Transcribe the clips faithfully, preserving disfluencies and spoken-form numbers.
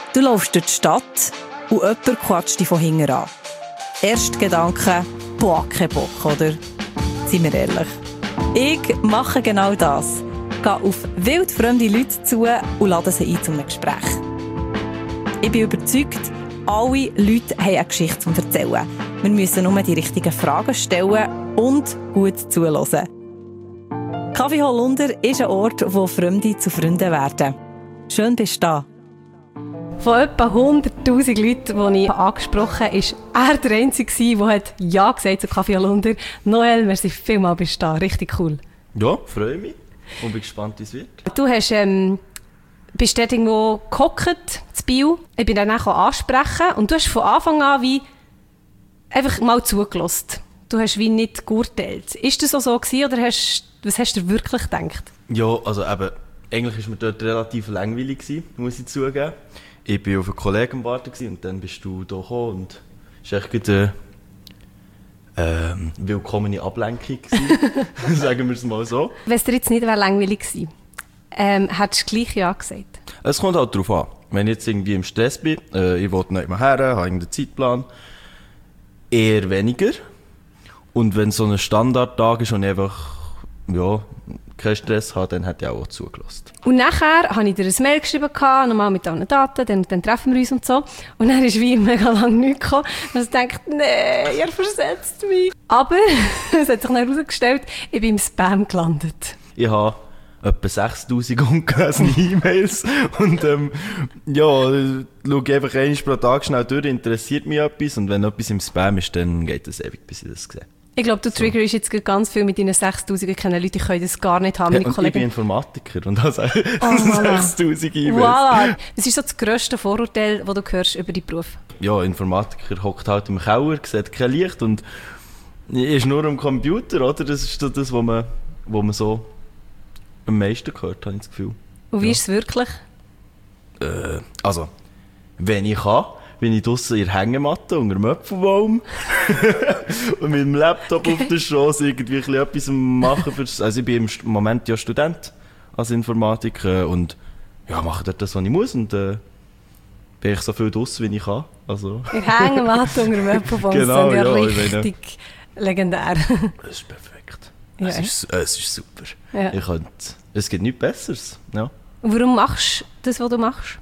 Du läufst durch die Stadt und jemand quatscht dich von hinten an. Erster Gedanke, boah, kein Bock, oder? Seien wir ehrlich. Ich mache genau das. Gehe auf wildfremde Leute zu und lade sie ein zu einem Gespräch. Ich bin überzeugt, alle Leute haben eine Geschichte zu erzählen. Wir müssen nur die richtigen Fragen stellen und gut zuhören. Kaffee Holunder ist ein Ort, wo Fremde zu Freunden werden. Schön bist du da. Von etwa hunderttausend Leuten, die ich angesprochen habe, war er der Einzige, der Ja gesagt zu Kaffee Holunder. Noel, merci vielmals, bist du da. Richtig cool. Ja, freue mich und bin gespannt, wie es wird. Du hast, ähm, bist dort irgendwo gehockt, zu Biel. Ich bin dann auch ansprechen und du hast von Anfang an wie einfach mal zugelassen. Du hast wie nicht geurteilt. Ist das auch so gewesen, oder hast, was hast du wirklich gedacht? Ja, also eben, eigentlich war mir dort relativ langweilig gewesen, muss ich zugeben. Ich war auf einen Kollegen am Warten und dann bist du hier gekommen und es war echt eine äh, willkommene Ablenkung gewesen, sagen wir es mal so. Wenn es dir jetzt nicht langweilig gewesen wäre, ähm, hättest du gleich Ja gesagt? Es kommt halt darauf an. Wenn ich jetzt irgendwie im Stress bin, äh, ich will nicht mehr her, habe irgendeinen Zeitplan, eher weniger. Und wenn so ein Standardtag ist und ich einfach ja, keinen Stress habe, dann hätte ich auch zugelassen. Und nachher habe ich dir ein Mail geschrieben, nochmal mit allen Daten, dann, dann treffen wir uns und so. Und dann ist wie mega lange nichts gekommen. Und ich dachte, nee, ihr versetzt mich. Aber es hat sich dann herausgestellt, ich bin im Spam gelandet. Ich habe etwa sechstausend ungelesene E-Mails und ähm, ja, schaue einfach einmal pro Tag schnell durch, interessiert mich etwas und wenn etwas im Spam ist, dann geht es ewig, bis ich das sehe. Ich glaube, du triggerst jetzt ganz viel mit deinen sechstausend. Ich kenne Leute, die können das gar nicht haben. Ja, und ich bin Informatiker und habe oh, sechstausend E-Mails. Voilà. Das ist so das grösste Vorurteil, das du hörst über deinen Beruf. Ja, Informatiker hockt halt im Keller, sieht kein Licht und ist nur am Computer, oder? Das ist das, was man, was man so am meisten gehört, habe ich das Gefühl. Und wie ja. ist es wirklich? Äh, also, wenn ich kann, bin ich draussen in der Hängematte unter dem Äpfelbaum und mit dem Laptop auf der Strasse irgendwie ein bisschen etwas machen. Für, also ich bin im Moment ja Student als Informatiker und ja, mache dort das, was ich muss und äh, bin ich so viel draussen, wie ich kann. Also. In der Hängematte unter dem Äpfelbaum, genau, das ist ja, ja richtig meine, legendär. Das ist perfekt. Ja. Es, ist, es ist super. Ja. Ich könnte, es gibt nichts Besseres. Ja. Und warum machst du das, was du machst?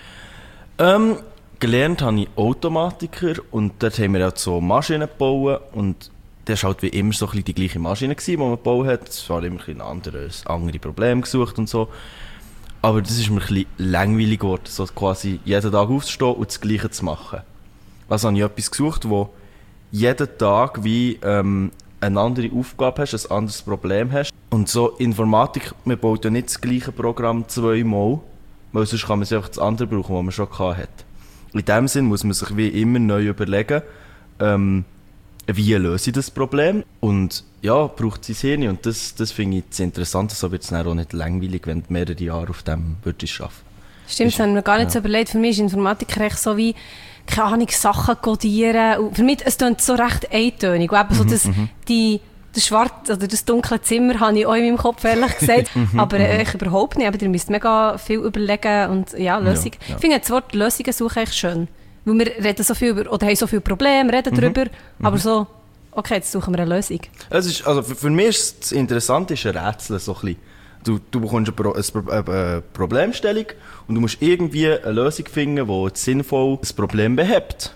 Ähm, gelernt habe ich Automatiker und dort haben wir auch so Maschinen gebaut und das war halt wie immer so ein bisschen die gleiche Maschine, die man gebaut hat. Es war immer ein anderes, andere Probleme gesucht und so. Aber das ist mir ein bisschen langweilig geworden, so quasi jeden Tag aufzustehen und das Gleiche zu machen. Also habe ich etwas gesucht, wo jeden Tag wie ähm, eine andere Aufgabe hast, ein anderes Problem hast. Und so Informatik, man baut ja nicht das gleiche Programm zweimal, weil sonst kann man sich einfach das andere brauchen, was man schon hatte. In dem Sinn muss man sich wie immer neu überlegen, ähm, wie löse ich das Problem und ja, braucht sein Hirn und das, das finde ich das Interessante, so wird es dann auch nicht langweilig, wenn du mehrere Jahre auf dem würdest arbeiten. Stimmt, ist, das haben wir gar nicht ja. so überlegt. Für mich ist Informatik recht so wie, keine Ahnung, Sachen codieren und für mich, es klingt so recht eintönig und eben so das, mhm. die, das schwarze oder das dunkle Zimmer habe ich auch in meinem Kopf, ehrlich gesagt, aber äh, ich überhaupt nicht, aber ihr müsst mega viel überlegen und ja, Lösung. Ja, ja. Ich finde das Wort Lösungen suche ich schön. Weil wir reden so viel über, oder haben so viele Probleme, reden mhm. darüber, mhm. aber so, okay, jetzt suchen wir eine Lösung. Es ist, also für, für mich ist das Interessante ist ein Rätsel so ein bisschen. Du, du bekommst eine, Pro, eine, eine Problemstellung und du musst irgendwie eine Lösung finden, die sinnvoll das Problem behebt.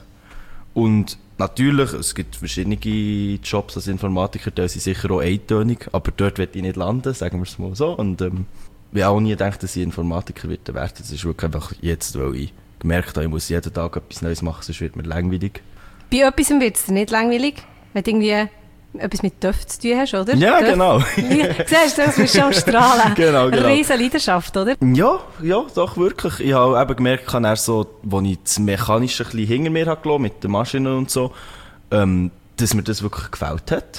Und natürlich, es gibt verschiedene Jobs als Informatiker, die sind sicher auch eintönig, aber dort will ich nicht landen, sagen wir es mal so. Und ähm, ich habe auch nie gedacht, dass ich Informatiker werden werde. Das ist wirklich einfach jetzt, weil ich gemerkt habe, ich muss jeden Tag etwas Neues machen, sonst wird mir langweilig. Bei etwas wird es dir nicht langweilig, wenn du irgendwie etwas mit Töpfen zu tun hast, oder? Ja, Töpfe. genau. Siehst du, das bist schon am Strahlen. Genau, genau. Eine riesen Leidenschaft, oder? Ja, ja, doch, wirklich. Ich habe eben gemerkt, als so, ich das Mechanische ein bisschen hinter mir habe, mit den Maschinen und so, ähm, dass mir das wirklich gefällt hat.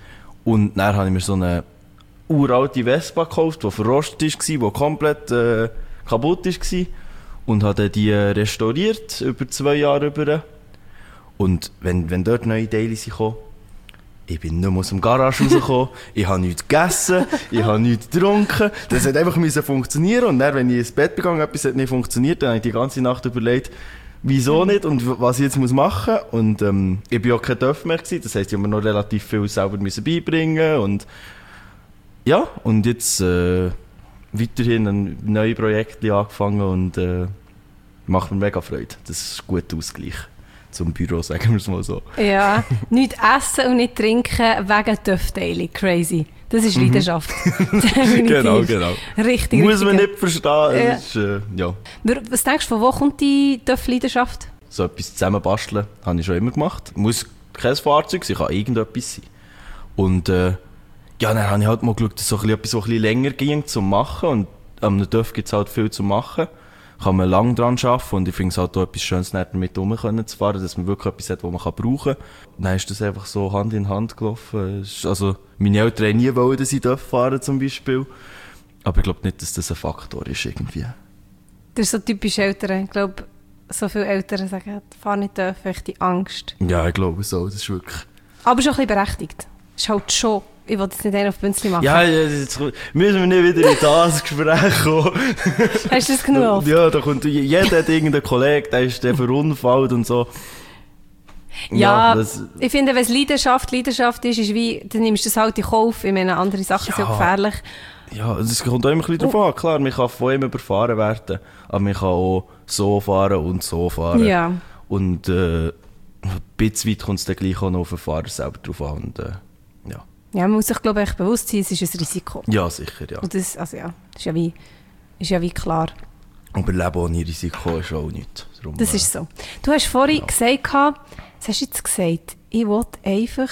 Und dann habe ich mir so eine uralte Vespa gekauft, die verrostet war, die komplett äh, kaputt war. Und habe die restauriert, über zwei Jahre über. Und wenn, wenn dort neue Teile kamen, ich bin nicht mehr aus dem Garage rausgekommen, ich habe nichts gegessen, ich habe nichts getrunken. Das hat einfach müssen funktionieren. Und dann, wenn ich ins Bett gegangen etwas hat nicht funktioniert, dann habe ich die ganze Nacht überlegt, wieso nicht und was ich jetzt muss machen muss. Und ähm, ich war auch kein Töff mehr gewesen. Das heisst, ich habe mir noch relativ viel selber müssen beibringen. Und ja, und jetzt äh, weiterhin ein neues Projekt angefangen und äh, macht mir mega Freude. Das ist ein guter Ausgleich zum Büro, sagen wir es mal so. Ja, nicht essen und nicht trinken wegen Töfteile. Crazy. Das ist Leidenschaft. Genau, genau. Richtig, muss man richtig. nicht verstehen. Ja. Ist, äh, ja. Was denkst du, von wo kommt die Töff-Leidenschaft? So etwas zusammen basteln, habe ich schon immer gemacht. Muss kein Fahrzeug sein, kann irgendetwas sein. Und äh, ja, dann habe ich halt mal geschaut, dass so etwas so ein bisschen länger ging zum Machen. Und am einem Töff gibt es halt viel zu machen. Kann man lang dran arbeiten und ich finde es halt auch etwas Schönes, damit rumzufahren, dass man wirklich etwas hat, das man brauchen kann. Dann ist das einfach so Hand in Hand gelaufen. Also, meine Eltern haben nie wollen, dass ich fahren zum Beispiel. Aber ich glaube nicht, dass das ein Faktor ist irgendwie. Das ist so typisch Eltern. Ich glaube, so viele Eltern sagen, fahr nicht dürfen, ich die Angst. Ja, ich glaube so, das ist wirklich... Aber schon ein bisschen berechtigt. Das ist halt schon... Ich will jetzt nicht einen auf Bünzli machen. Ja, jetzt müssen wir nicht wieder in das Gespräch kommen. Hast du das genug? Ja, da kommt, jeder hat irgendeinen Kollegen, der ist der verunfallt und so. Ja, ja das, ich finde, wenn es Leidenschaft, Leidenschaft ist, ist wie, dann nimmst du das halt in Kauf. Ich meine, andere Sachen ja, sind gefährlich. Ja, es kommt auch immer ein bisschen drauf an. Klar, man kann von ihm überfahren werden, aber man kann auch so fahren und so fahren. Ja. Und äh, ein bisschen weit kommt es dann gleich auch noch auf den Fahrer selber drauf an. Und, äh, ja. Ja, man muss sich, glaube ich, bewusst sein, es ist ein Risiko. Ja, sicher, ja. Und das, also ja, ist ja wie, ist ja wie klar. Aber Leben ohne Risiko ist auch nichts. Darum, Das ist so. Du hast vorhin ja. gesagt, was hast du jetzt gesagt? Ich will einfach,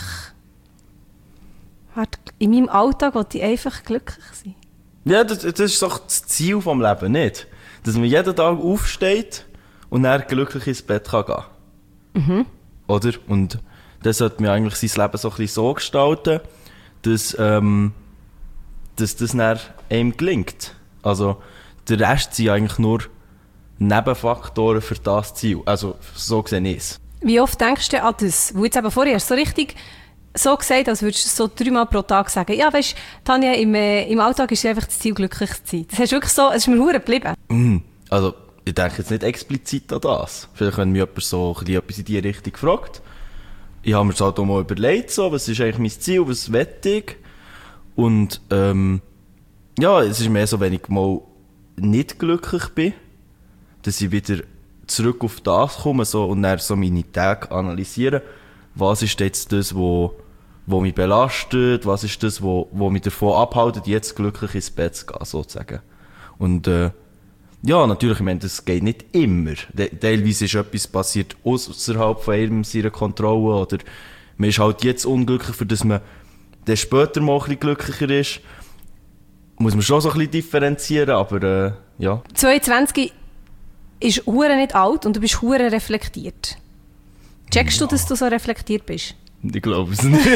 in meinem Alltag will ich einfach glücklich sein. Ja, das, das ist doch das Ziel des Lebens, nicht? Dass man jeden Tag aufsteht und dann glücklich ins Bett kann gehen. Mhm. Oder? Und dann sollte man eigentlich sein Leben so ein bisschen so gestalten, dass, ähm, dass das dann einem gelingt. Also, der Rest sind eigentlich nur Nebenfaktoren für das Ziel. Also, so sehe ich es. Wie oft denkst du an das? Wo jetzt eben vorher hast du so richtig so gesagt, als würdest du so dreimal pro Tag sagen, ja, weißt du, Tanja, im, äh, im Alltag ist einfach das Ziel, glücklich zu sein. Das hast du wirklich so, es ist mir verdammt geblieben. Mm, also, ich denke jetzt nicht explizit an das. Vielleicht, wenn mich jemand so ein bisschen etwas in die Richtung fragt. Ich habe mir das halt auch mal überlegt, so, was ist eigentlich mein Ziel, was will ich? Und ähm, ja, es ist mehr so, wenn ich mal nicht glücklich bin, dass ich wieder zurück auf das komme so, und dann so meine Tage analysieren, was ist jetzt das, wo, wo mich belastet, was ist das, wo, wo mich davon abhält, jetzt glücklich ins Bett zu gehen, sozusagen. Und äh, ja, natürlich, ich meine, das geht nicht immer. Teilweise ist etwas passiert außerhalb von einem seiner Kontrolle oder man ist halt jetzt unglücklich, für dass man dann später mal ein bisschen glücklicher ist. Muss man schon so ein bisschen differenzieren, aber äh, ja. zweiundzwanzig ist hure nicht alt und du bist hure reflektiert. Checkst ja. du, dass du so reflektiert bist? Ich glaube es nicht.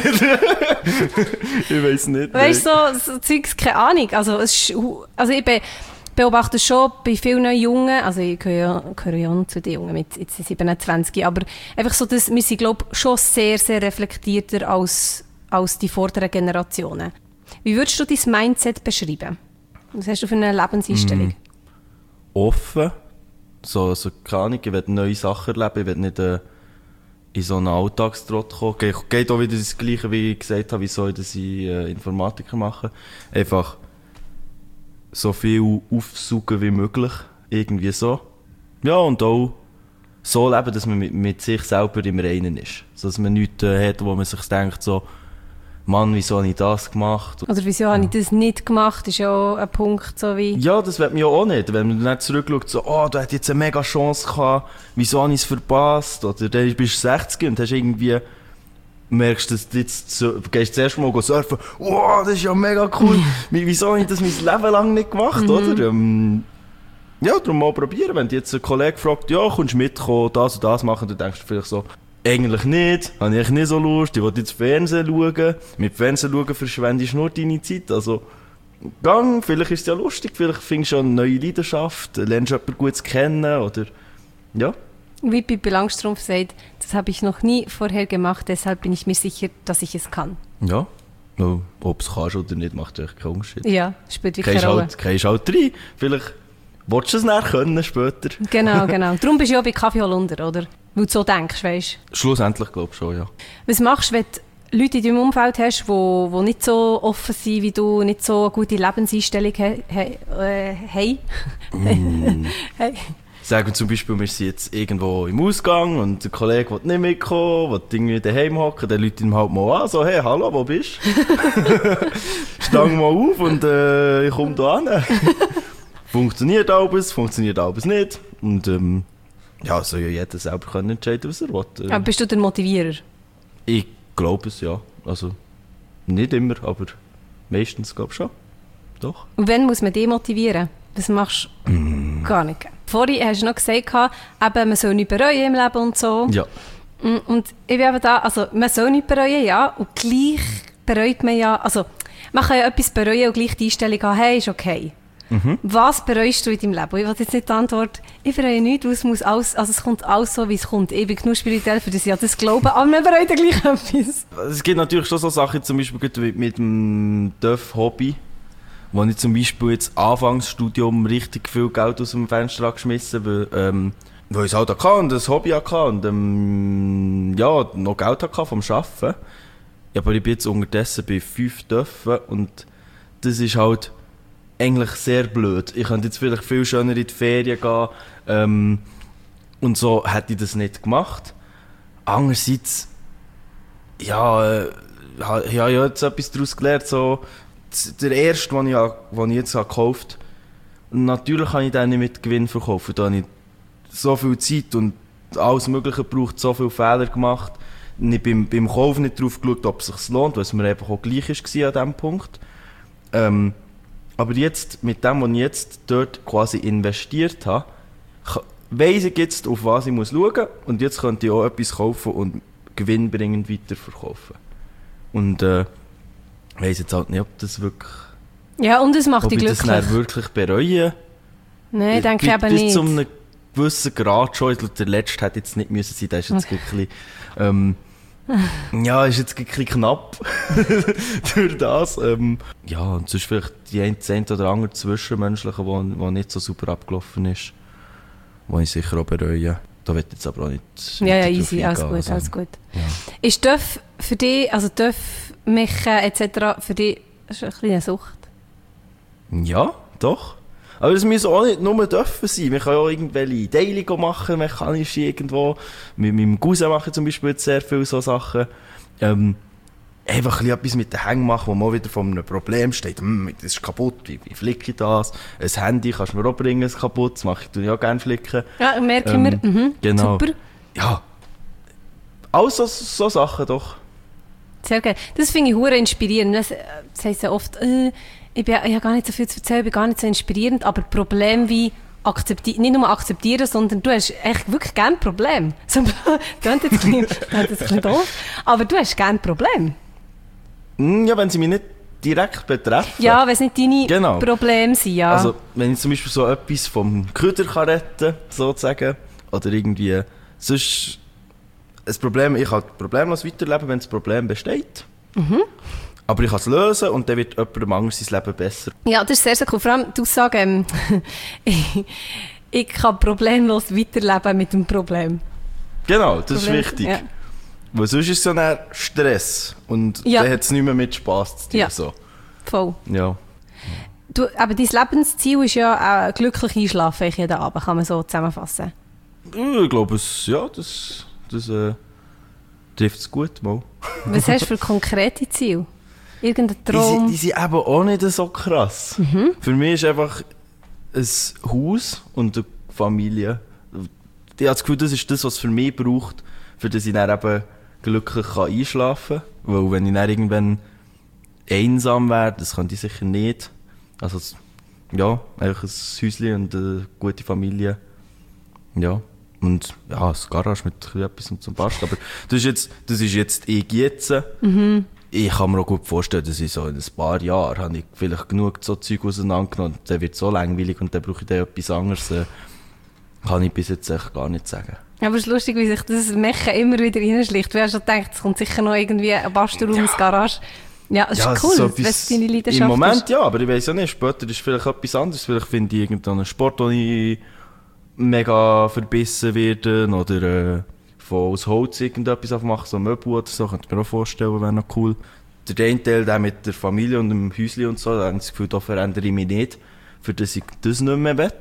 Ich weiß nicht. Weißt du, so, so Zeugs, keine Ahnung. Also, es ist, also ich bin beobachte schon bei vielen Jungen, also ich gehöre, gehöre ja noch zu den Jungen mit jetzt siebenundzwanzig, aber einfach so, dass wir sind, glaube ich, schon sehr, sehr reflektierter als, als die vorderen Generationen. Wie würdest du dein Mindset beschreiben? Was hast du für eine Lebenseinstellung? Mm, offen. So, also, keine Ahnung, ich will neue Sachen erleben, ich will nicht äh, in so einen Alltagstrott kommen. Ge geht auch wieder das Gleiche, wie ich gesagt habe, wieso ich äh, Informatiker mache. Einfach so viel aufsaugen wie möglich, irgendwie so. Ja, und auch so leben, dass man mit, mit sich selber im Reinen ist. So, dass man nichts äh, hat, wo man sich denkt, so, Mann, wieso habe ich das gemacht? Oder wieso ja. habe ich das nicht gemacht, ist ja auch ein Punkt, so wie... Ja, das will man ja auch nicht. Wenn man dann zurückschaut, so, oh, du hättest jetzt eine mega Chance gehabt, wieso habe ich es verpasst? Oder dann bist du sechzig und hast irgendwie... merkst, dass du jetzt so, gehst das erste Mal surfen, wow, das ist ja mega cool, wieso habe ich das mein Leben lang nicht gemacht, mhm. oder? Ähm, ja, darum mal probieren, wenn dir jetzt ein Kollege fragt, ja, kommst du mitkommen, das und das machen, dann denkst du vielleicht so, eigentlich nicht, habe ich nicht so Lust, ich will jetzt Fernsehen schauen, mit Fernsehen schauen verschwendest du nur deine Zeit, also gang, vielleicht ist es ja lustig, vielleicht findest du eine neue Leidenschaft, lernst jemanden gut kennen, oder, ja. Wie Pippi Langstrumpf sagt, das habe ich noch nie vorher gemacht, deshalb bin ich mir sicher, dass ich es kann. Ja, no, ob es kannst oder nicht, macht echt keinen Unterschied. Ja, spielt wirklich keine Rolle. Halt, gehst halt rein, vielleicht willst du es nachher können später. Genau, genau. Darum bist du ja bei Kaffee Holunder, oder? Weil du so denkst, weißt du? Schlussendlich glaube ich schon, ja. Was machst du, wenn du Leute in deinem Umfeld hast, die wo, wo nicht so offen sind wie du, nicht so eine gute Lebenseinstellung haben? He, äh, hey. Mm. hey. Sagen wir zum Beispiel, wir sind jetzt irgendwo im Ausgang und der Kollege will nicht mitkommen, will irgendwie daheim hocken, dann Leute ihm halt mal an, so, hey, hallo, wo bist du? Stang mal auf und äh, ich komme da hin. Funktioniert alles, funktioniert alles nicht. Und ähm, ja, soll ja jeder selber können entscheiden, was er will. Ähm, aber bist du der Motivierer? Ich glaube es, ja. Also, nicht immer, aber meistens glaube ich schon. Doch. Und wann muss man demotivieren? Das machst du mm. gar nicht. Vorhin hast du noch gesagt, eben, man soll nicht bereuen im Leben und so. Ja. Und ich bin eben da, also man soll nicht bereuen, ja, und gleich bereut man ja, also man kann ja etwas bereuen und gleich die Einstellung haben, hey, ist okay. Mhm. Was bereust du in deinem Leben? Ich will jetzt nicht die Antwort, ich bereue nichts, es muss alles, also es kommt alles so, wie es kommt. Ich bin genug spirituell, für das ich ja das glaube, aber man bereut ja gleich etwas. Es gibt natürlich schon so Sachen, zum Beispiel mit, mit dem D Ö F-Hobby, wo ich zum Beispiel jetzt Anfangsstudium richtig viel Geld aus dem Fenster geschmissen habe, weil, ähm, weil ich es halt hatte und ein Hobby hatte und ähm, ja, noch Geld hatte vom Arbeiten. Ja, aber ich bin jetzt unterdessen bei fünf Dörfen und das ist halt eigentlich sehr blöd. Ich könnte jetzt vielleicht viel schöner in die Ferien gehen ähm, und so hätte ich das nicht gemacht. Andererseits, ja, äh, ich habe ja jetzt etwas daraus gelernt, so, der erste, den ich, den ich jetzt gekauft habe, natürlich kann ich den nicht mit Gewinn verkaufen. Da habe ich so viel Zeit und alles Mögliche gebraucht, so viele Fehler gemacht. Ich habe beim, beim Kauf nicht darauf geschaut, ob es sich lohnt, weil es mir einfach auch gleich war an diesem Punkt. Ähm, aber jetzt, mit dem, was ich jetzt dort quasi investiert habe, weiss ich jetzt, auf was ich muss schauen muss. Und jetzt könnte ich auch etwas kaufen und gewinnbringend weiterverkaufen. Und äh, ich weiss jetzt halt nicht, ob das wirklich... Ja, und es macht dich glücklich. Ob ich das dann wirklich bereue. Nein, denke ich eben nicht. nicht. Bis zu einem gewissen Grad schon. Ich glaube, der letzte hätte jetzt nicht müssen sein. Der ist jetzt okay. ein bisschen... Ähm, ja, ist jetzt ein bisschen knapp durch das. Ähm, ja, und sonst vielleicht die ein, das eine oder andere Zwischenmenschliche, wo, wo nicht so super abgelaufen ist, wo ich sicher auch bereue. Da wird jetzt aber auch nicht... Ja, ja, easy, alles gut, also, alles gut. Ja. Ist D Ö F für dich, also D Ö F, Mischen et cetera für dich ist eine kleine Sucht? Ja, doch. Aber es müssen auch nicht nur dürfen sein. Man kann ja auch irgendwelche Teilungen machen, mechanisch irgendwo. Mit meinem Cousin mache ich zum Beispiel jetzt sehr viele so Sachen. Ähm, einfach etwas mit den Hängen machen, wo man wieder vor einem Problem steht. Hm, das ist kaputt, wie, wie flicke ich das? Ein Handy kannst du mir auch bringen, es kaputt. Das mache ich, tue ich auch gerne flicken. Ja, merke ähm, ich mir. Mhm. Genau. Super. Ja, alles so, so Sachen doch. Sehr geil. Das finde ich hure inspirierend. Das, das heisst ja oft, äh, ich, bin, ich habe gar nicht so viel zu erzählen, ich bin gar nicht so inspirierend, aber Probleme wie akzeptieren, nicht nur akzeptieren, sondern du hast echt wirklich gerne Probleme. So, das ist jetzt ein bisschen doof, aber du hast gerne Probleme. Ja, wenn sie mich nicht direkt betreffen. Ja, wenn es nicht deine genau. Probleme sind, ja. Also, wenn ich zum Beispiel so etwas vom Köder kann retten, sozusagen, oder irgendwie, sonst ein Problem, ich kann problemlos weiterleben, wenn das Problem besteht. Mhm. Aber ich kann es lösen und dann wird jemandem anderes sein Leben besser. Ja, das ist sehr, sehr cool. Vor allem die Aussage, ähm, ich, ich kann problemlos weiterleben mit dem Problem. Genau, das Problem, ist wichtig. Ja. Weil sonst ist es ja dann Stress und ja. dann hat es nicht mehr mit Spass zu tun. Ja, so. voll. Ja. Du, aber dein Lebensziel ist ja auch glücklich einschlafen jeden Abend, kann man so zusammenfassen. Ich glaube, es, ja, das, das äh, trifft es gut mal. Was hast du für konkrete Ziele? Irgendein Traum? Die, die sind eben auch nicht so krass. Mhm. Für mich ist einfach ein Haus und eine Familie. Ich habe das Gefühl, das ist das, was es für mich braucht, für das ich dann eben glücklich kann einschlafen kann. Weil wenn ich dann irgendwann einsam wäre, das könnte ich sicher nicht. Also, ja, einfach ein Häuschen und eine gute Familie. Ja. Und ja, das Garage mit etwas zum Basteln. Aber das ist jetzt, das ist jetzt ich jetzt. Mhm. Ich kann mir auch gut vorstellen, dass ich so in ein paar Jahren habe ich vielleicht genug so Zeug auseinandergenommen und dann wird es so langweilig und dann brauche ich dann etwas anderes. Äh, kann ich bis jetzt echt gar nicht sagen. Aber es ist lustig, wie sich das Mechen immer wieder reinschlicht. Du hast schon gedacht, es kommt sicher noch irgendwie ein Bastelraum ja. ins Garage. Ja, das ja, ist cool, so wenn es deine Leidenschaft im Moment ist. Ja, aber ich weiss ja nicht, später ist vielleicht etwas anderes. Vielleicht finde ich irgendeinen Sport, wo ich mega verbissen werde oder äh, von aus Holz irgendetwas machen, so Möbel oder so, könnte ich mir auch vorstellen, wäre noch cool. Der eine Teil, der mit der Familie und dem Häuschen und so, da habe ich das Gefühl, da verändere ich mich nicht, für das ich das nicht mehr will.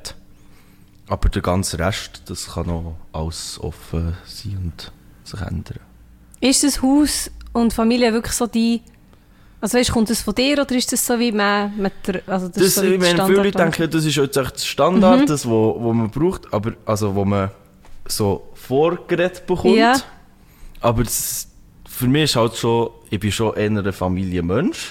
Aber der ganze Rest, das kann noch alles offen sein und sich ändern. Ist das Haus und Familie wirklich so die... Also weißt, kommt das von dir oder ist das so wie man mit der... Also das das, ist so wie ich meine, viele Leute denken, das ist jetzt echt das Standard, mhm. das, wo, wo man braucht, aber also wo man so vorgeredet bekommt. Ja. Aber das, für mich ist halt schon, ich bin schon eher ein Familienmensch.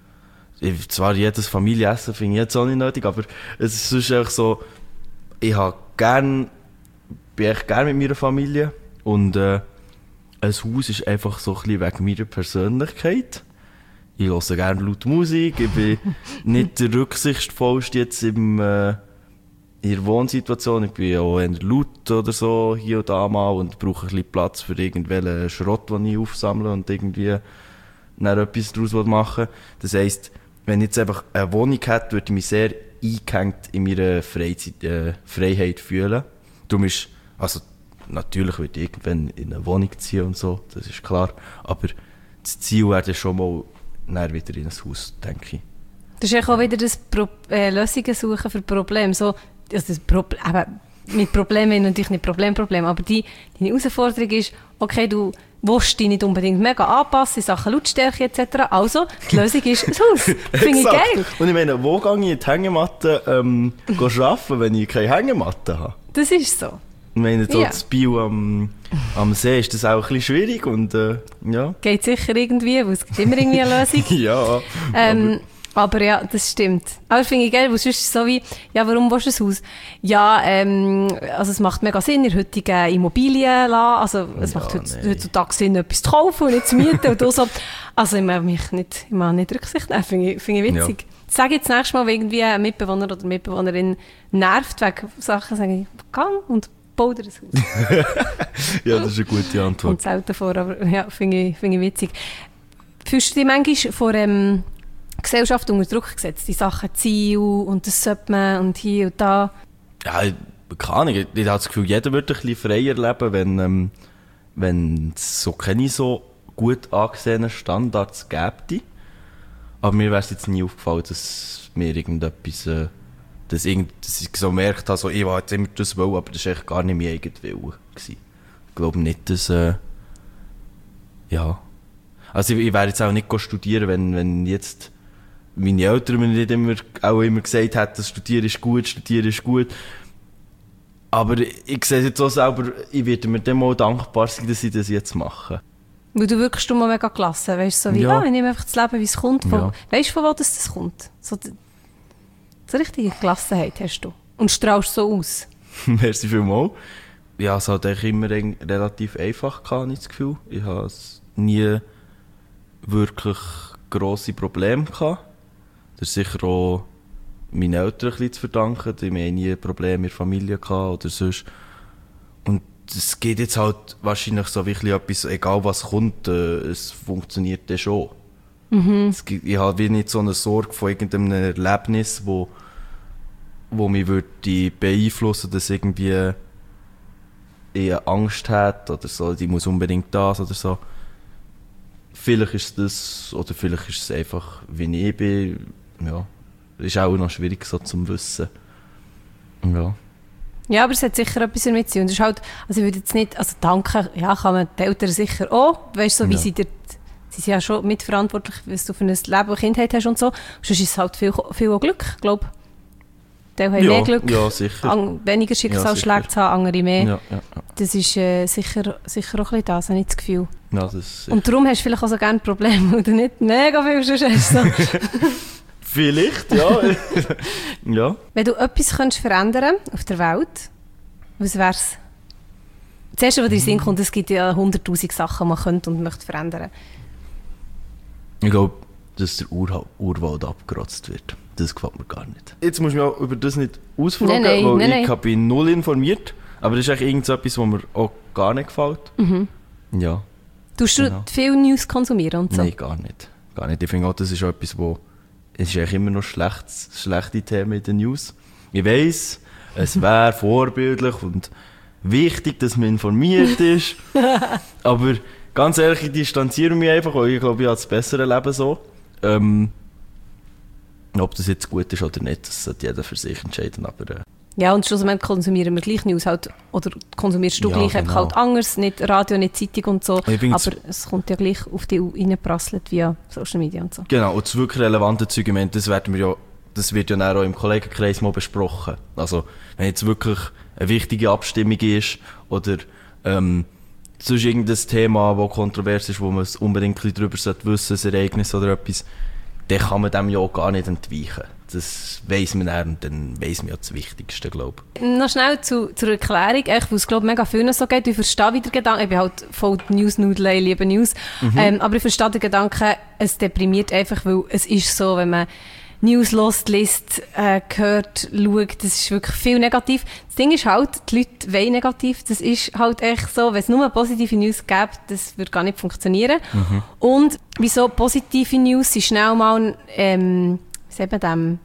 Ich, zwar jedes Familienessen finde ich jetzt auch nicht nötig, aber es ist sonst einfach so, ich habe gern, bin echt gerne mit meiner Familie und äh, ein Haus ist einfach so ein bisschen wegen meiner Persönlichkeit. Ich höre gerne laut Musik, ich bin nicht der rücksichtsvollste jetzt im, äh, in der Wohnsituation. Ich bin auch eher laut oder so hier und da mal und brauche ein bisschen Platz für irgendwelchen Schrott, den ich aufsammle und irgendwie dann etwas daraus machen. Das heisst, wenn ich jetzt einfach eine Wohnung hätte, würde ich mich sehr eingehängt in meiner Freizeit, äh, Freiheit fühlen. Darum ist, also natürlich würde ich irgendwann in eine Wohnung ziehen und so, das ist klar, aber das Ziel wäre schon mal dann wieder in ein Haus, denke ich. Das ist auch wieder das Pro- äh, Lösungen suchen für Probleme. So, also das Pro- eben, mit Problemen natürlich nicht Problem, Problem, aber die, deine Herausforderung ist, okay, du willst dich nicht unbedingt mega anpassen in Sachen Lautstärke et cetera. Also, die Lösung ist das Haus. Finde ich geil. Und ich meine, wo gehe ich in die Hängematte ähm, arbeiten, wenn ich keine Hängematte habe? Das ist so. Ich meine, so Ja. das Bio am, am See ist das auch ein bisschen schwierig und äh, ja. Geht sicher irgendwie, weil es gibt immer irgendwie eine Lösung. ja. Ähm, aber ja, das stimmt. Aber finde ich geil, weil sonst ist es so wie, ja, warum willst du ein Haus? Ja, ähm, also es macht mega Sinn, in der heutigen Immobilienlage, also es Ja, macht heutz- nee. heutzutage Sinn, etwas zu kaufen und nicht zu mieten und so. Also ich mache mich nicht, ich mache nicht Rücksicht nehmen, finde ich, finde ich witzig. Ja. Sag jetzt nächstes Mal, wenn irgendwie ein Mitbewohner oder Mitbewohnerin nervt wegen Sachen, sage ich, gang und bau dir ein Haus. ja, das ist eine gute Antwort. Kommt selten vor, aber ja, finde ich, finde ich witzig. Fühlst du dich manchmal vor ähm, Gesellschaft unter Druck gesetzt? Die Sachen Ziel und das sollte man und hier und da. Ja, ich, keine Ahnung. Ich, ich habe das Gefühl, jeder würde ein bisschen freier leben, wenn ähm, wenn es so keine so gut angesehenen Standards gäbe. Aber mir wäre es jetzt nie aufgefallen, dass mir irgendetwas, äh, dass, irgend, dass ich so gemerkt habe, so, ich wollte jetzt immer das wollen, aber das war echt gar nicht mein eigener Wille gewesen. Ich glaube nicht, dass, äh, ja. Also ich, ich wäre jetzt auch nicht studieren, wenn, wenn jetzt meine Eltern mir nicht immer, auch immer gesagt hätten, dass Studieren ist gut, Studieren ist gut. Aber ich, ich sehe jetzt auch selber, ich werde mir dem auch dankbar sein, dass ich das jetzt mache. Weil du wirkst du mal mega gelassen, weißt du, so wie, Ja. ah, ich nehme einfach das Leben, wie es kommt. Von, Ja. Weißt du, von wo das, das kommt? So, die- so richtige Gelassenheit hast du. Und strahlst so aus. Merci vielmals. Ja, es hat eigentlich immer eng- relativ einfach gehabt, habe ich das Gefühl. Ich habe nie wirklich grosse Probleme gehabt. Das ist sicher auch meinen Eltern ein bisschen zu verdanken. Die haben nie Probleme in der Familie gehabt oder sonst. Und es geht jetzt halt wahrscheinlich so wirklich etwas, egal was kommt, äh, es funktioniert dann schon. Mhm. Es gibt, ich habe wie nicht so eine Sorge von irgendeinem Erlebnis, wo, wo mich würde beeinflussen, dass irgendwie ich Angst hat oder so, die muss unbedingt das oder so. Vielleicht ist es das, oder vielleicht ist es einfach, wie ich bin. Ja, ist auch noch schwierig so zu wissen. Ja. Ja, aber es hat sicher etwas damit zu tun. Und es ist halt, also ich würde jetzt nicht, also danken, ja, kann man die Eltern sicher auch, weißt du, so wie Ja. sie dir, sie sind ja schon mitverantwortlich, was du für ein Leben und Kindheit hast und so. Sonst ist es halt viel, viel auch Glück, glaube ich. Die haben Ja, mehr Glück, ja, sicher. an, weniger Schicksalsschläge Ja, zu haben, andere mehr. Ja, ja, ja. Das ist äh, sicher, sicher auch ein bisschen das, habe ich das Gefühl. Ja, das ist Und darum hast du vielleicht auch so gerne Probleme, weil du nicht mega viel sonst hast. So. vielleicht, ja. ja. Wenn du etwas könntest verändern auf der Welt, was wär's? Das Erste, was dir in den Sinn kommt, es gibt ja hunderttausend Sachen, die man könnte und möchte verändern. Ich glaube, dass der Ur Urwald abgerotzt wird. Das gefällt mir gar nicht. Jetzt musst du mich auch über das nicht ausfragen, Nein, nein, weil nein, ich nein. bin null informiert. Aber das ist eigentlich irgendetwas, was mir auch gar nicht gefällt. Mhm. Ja. Tust du Genau. viel News konsumieren und so? Nein, gar nicht. Gar nicht. Ich finde auch, das ist auch etwas, wo es ist eigentlich immer noch schlecht, schlechte Themen in den News. Ich weiss, es wäre vorbildlich und wichtig, dass man informiert ist. Aber ganz ehrlich, ich distanziere mich einfach, weil ich glaube, ich habe das bessere Leben so. Ähm, ob das jetzt gut ist oder nicht, das sollte jeder für sich entscheiden. Aber, äh, Ja, und schlussendlich konsumieren wir gleich News halt, oder konsumierst du Ja, gleich einfach genau. halt anders, nicht Radio, nicht Zeitung und so, Ich finde aber es kommt ja gleich auf dich reinprasselt via Social Media und so. Genau, und das wirklich relevante Zeug, ich meine, das, werden wir ja, das wird ja dann auch im Kollegenkreis mal besprochen. Also, wenn jetzt wirklich eine wichtige Abstimmung ist oder ähm, sonst irgendein Thema, das kontrovers ist, wo man es unbedingt ein bisschen drüber sollte wissen, ein Ereignis oder etwas, dann kann man dem ja auch gar nicht entweichen. Das weiss man dann und dann weiss man ja das Wichtigste, glaube ich. Noch schnell zu, zur Erklärung, echt, weil es glaube mega vielen so geht. Ich verstehe wieder Gedanken, ich bin halt voll die News-Nudel, ich liebe News, Mhm. ähm, aber ich verstehe den Gedanken, es deprimiert einfach, weil es ist so, wenn man News hört, liest, äh, hört, schaut, das ist wirklich viel negativ. Das Ding ist halt, die Leute wollen negativ, das ist halt echt so, wenn es nur positive News gäbe, das würde gar nicht funktionieren. Mhm. Und wieso positive News sind schnell mal, ähm, wie sagt man dem,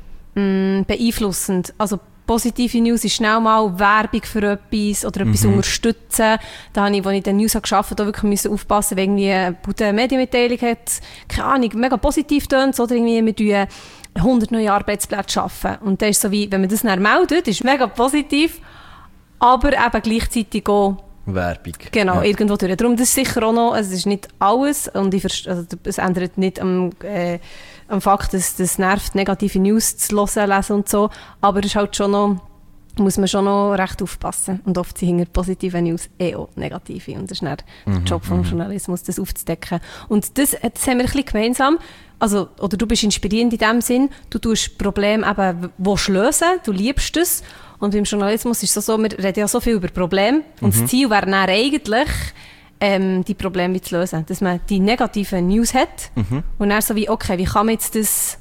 mh, beeinflussend. Also positive News ist schnell mal Werbung für etwas oder etwas Mhm. unterstützen. Da habe ich, als ich den News habe geschafft habe, wirklich müssen aufpassen, wenn irgendwie eine gute Medienmitteilung hat, keine Ahnung, mega positiv tönt, oder irgendwie wir tun hundert neue Arbeitsplätze schaffen. Und das ist so wie, wenn man das dann meldet, ist mega positiv, aber eben gleichzeitig auch Werbung. genau, Ja. irgendwo durch. Darum, das ist sicher auch noch, es ist nicht alles und ich verste- also, es ändert nicht am, äh, am Fakt, dass das nervt, negative News zu hören, lesen und so, aber es ist halt schon noch, muss man schon noch recht aufpassen und oft sind hinter positive News eh auch negative und das ist dann der Mhm, Job vom Journalismus, das aufzudecken. Und das, das haben wir ein bisschen gemeinsam, also, oder du bist inspirierend in dem Sinn, du tust Probleme eben, willst lösen, du liebst es. Und beim Journalismus ist es so, wir reden ja so viel über Probleme. Und das Ziel wäre dann eigentlich, ähm, die Probleme zu lösen. Dass man die negativen News hat und dann so wie, okay, wie kann man jetzt das,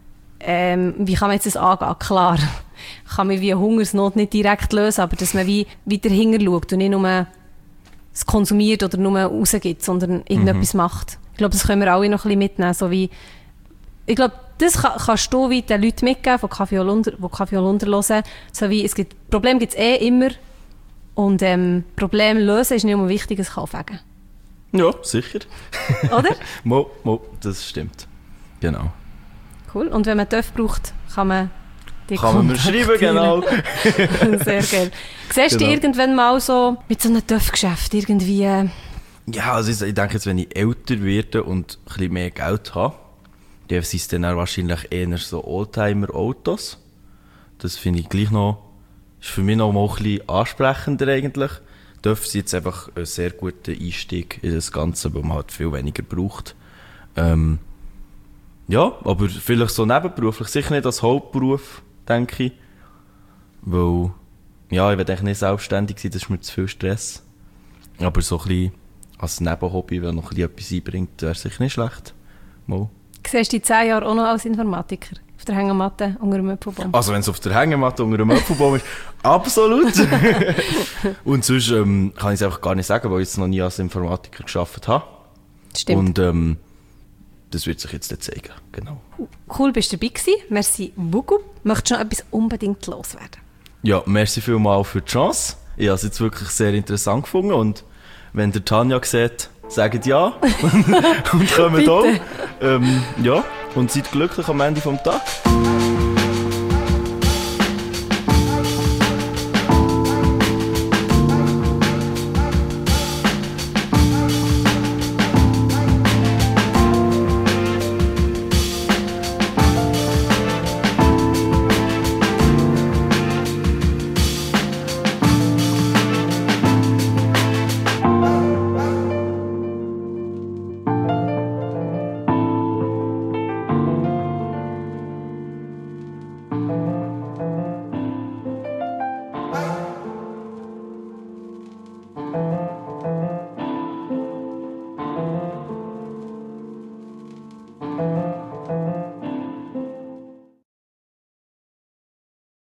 ähm, wie kann man jetzt das angehen? Klar, kann man wie eine Hungersnot nicht direkt lösen, aber dass man wie weiter hinterschaut und nicht nur es konsumiert oder nur rausgibt, sondern irgendetwas macht. Ich glaube, das können wir alle noch ein bisschen mitnehmen. So wie, ich glaube, das kann, kannst du wie den Leuten mitgeben, die Kaffee Holunder, die Kaffee Holunder hören. So wie, es gibt, Probleme gibt es eh immer. Und ähm, Probleme lösen ist nicht immer wichtig, es kann aufwägen. Ja, sicher. Oder? Mo, mo, das stimmt. Genau. Cool. Und wenn man T Ö F braucht, kann man die Kann man mir schreiben, genau. Sehr geil. Siehst du Genau. irgendwann mal so mit so einem T Ö F-Geschäft irgendwie... äh, Ja, also ich, ich denke jetzt, wenn ich älter werde und ein bisschen mehr Geld habe, dann sind es dann auch wahrscheinlich eher so Oldtimer-Autos. Das finde ich gleich noch, ist für mich noch mal ein bisschen ansprechender eigentlich. Dürfen sie jetzt einfach ein sehr guter Einstieg in das Ganze, weil man halt viel weniger braucht. Ähm, ja, aber vielleicht so nebenberuflich, sicher nicht als Hauptberuf, denke ich. Weil, ja, ich will eigentlich nicht selbstständig sein, das ist mir zu viel Stress. Aber so ein bisschen als Nebenhobby, wenn noch ein bisschen etwas einbringt, wäre sicher nicht schlecht. Mal. Siehst du in zehn Jahren auch noch als Informatiker auf der Hängematte unter dem Apfelbaum? Also wenn es auf der Hängematte unter einem Apfelbaum ist, absolut. Und sonst ähm, kann ich es einfach gar nicht sagen, weil ich jetzt noch nie als Informatiker gearbeitet habe. Stimmt. Und ähm, das wird sich jetzt dann zeigen. Genau. Cool, bist du dabei gewesen. Merci beaucoup. Möchtest du noch etwas unbedingt loswerden? Ja, merci vielmals für die Chance. Ich habe es jetzt wirklich sehr interessant gefunden und wenn der Tanja sieht, sagt ja und kommt auch. Ähm, ja, und seid glücklich am Ende des Tages. Thank you.